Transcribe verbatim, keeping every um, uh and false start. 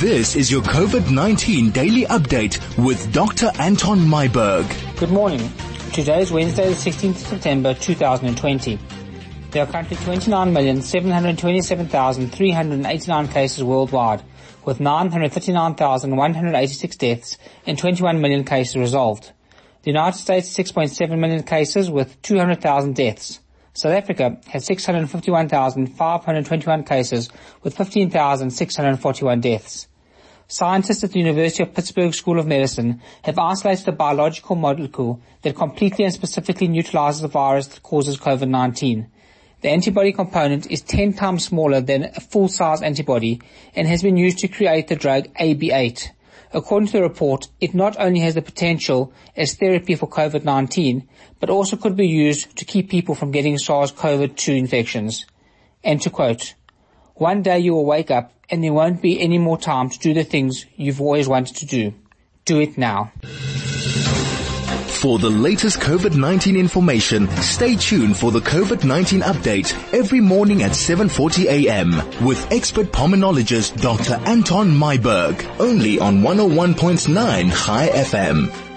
This is your COVID nineteen daily update with Doctor Anton Myburgh. Good morning. Today is Wednesday, the sixteenth of September, two thousand twenty. There are currently twenty-nine million, seven hundred twenty-seven thousand, three hundred eighty-nine cases worldwide, with nine hundred thirty-nine thousand, one hundred eighty-six deaths and twenty-one million cases resolved. The United States, six point seven million cases with two hundred thousand deaths. South Africa has six hundred fifty-one thousand, five hundred twenty-one cases with fifteen thousand, six hundred forty-one deaths. Scientists at the University of Pittsburgh School of Medicine have isolated a biological molecule that completely and specifically neutralizes the virus that causes COVID nineteen. The antibody component is ten times smaller than a full-size antibody and has been used to create the drug A B eight. According to the report, it not only has the potential as therapy for COVID nineteen, but also could be used to keep people from getting SARS-C o V two infections. And to quote, "One day you will wake up and there won't be any more time to do the things you've always wanted to do. Do it now." For the latest COVID nineteen information, stay tuned for the COVID nineteen update every morning at seven forty a.m. with expert pulmonologist Doctor Anton Myburgh, only on one oh one point nine Chai F M.